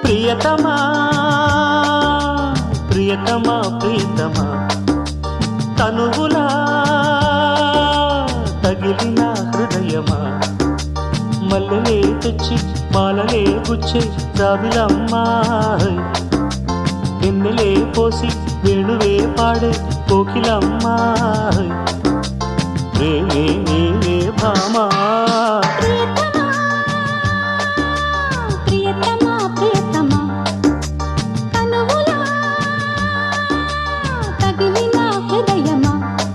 ప్రియతమా ప్రియతమా ప్రియతమా తనువులా తగిలిన హృదయమా మల్లెలే తెచ్చి మాలలే గుచ్చే రావిలమ్మా వెన్నెలే పోసి వేణువే పాడే కోకిలమ్మా ప్రేమే నీవే భామా ప్రియతమా ప్రియతమా తనువులా తగిలిన హృదయమా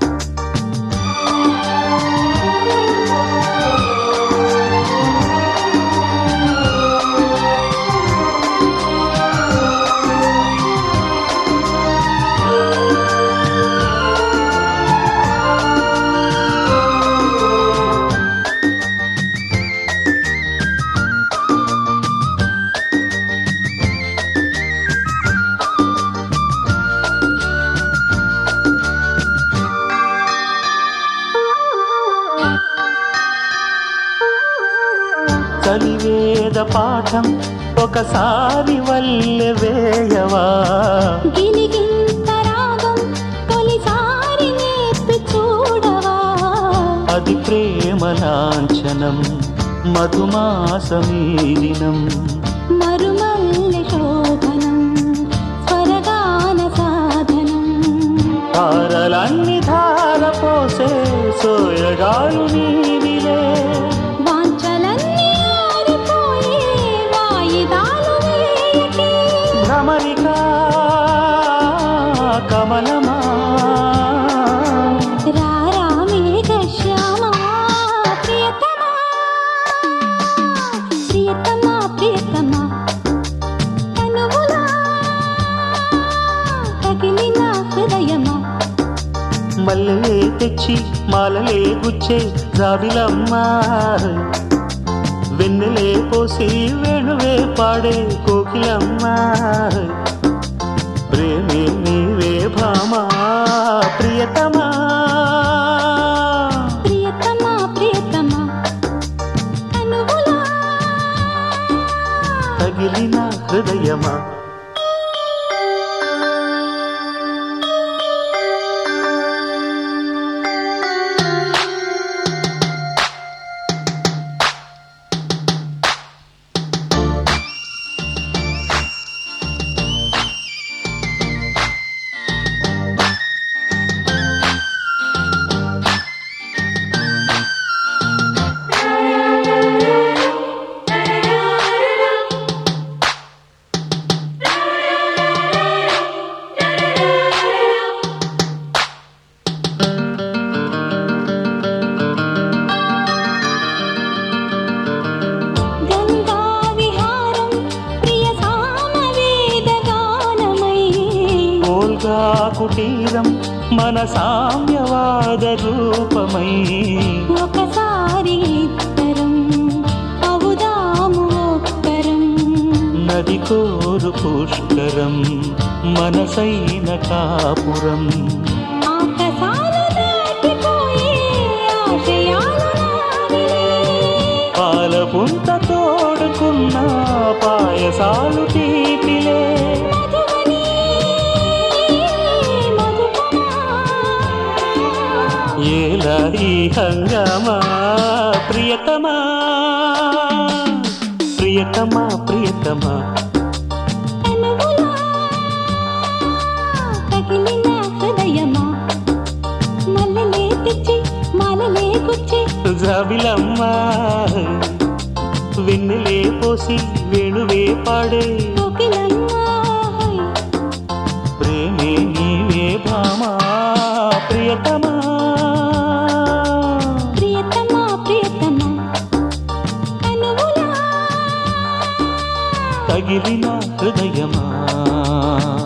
చలివేద పాఠం ఒకసారి వల్లె వేయవా గిలిగింత రాగం తొలిసారి నేర్పి చూడవా అది ప్రేమ లాంఛనం మధుమాసమీదినం మరుమల్లె శోభనం స్వరగాన సాధనం తారలన్ని ధార పోసే సోయగాలు నీవిలే వాంఛలన్నీ ఆరిపోయే వాయిదాలు వేయకే భ్రమరికా కమలమా రారా మేఘశ్యామా ప్రియతమా ప్రియతమా ప్రియతమా తనువులా తగిలిన హృదయమా మల్లెలే తెచ్చి మాలలే గుచ్చే జాబిలమ్మా వెన్నెలే పోసి వేణువే పాడే కోకిలమ్మా ప్రేమే నీవే భామా ప్రియతమా ప్రియతమా ప్రియతమా తనువులా తగిలిన హృదయమా గంగా విహారం ప్రియ సామవేద గానమై ఓల్గా కుటీరం మన సామ్యవాద రూపమై ఒకసారి ఇద్దరం అవుదాము ఒక్కరం నది కోరు పుష్కరం మనసైన కాపురం ఆకాశాలు దాటిపోయే ఆశయాలు నావిలే పాలపుంత తోడుకున్న పాయసాలు తీపిలే మధువని మధుపమా ఏలా ఈ హంగామా ప్రియతమా ప్రియతమా ప్రియతమా తనువులా తగిలిన హృదయమా మల్లెలే తెచ్చి మాలలే గుచ్చి జాబిలమ్మా వెన్నెలే పోసి వేణువే పాడే కోకిలమ్మా ప్రేమే నీవే భామా ప్రియతమా ప్రియతమా ప్రియతమా తనువులా తగిలిన హృదయమా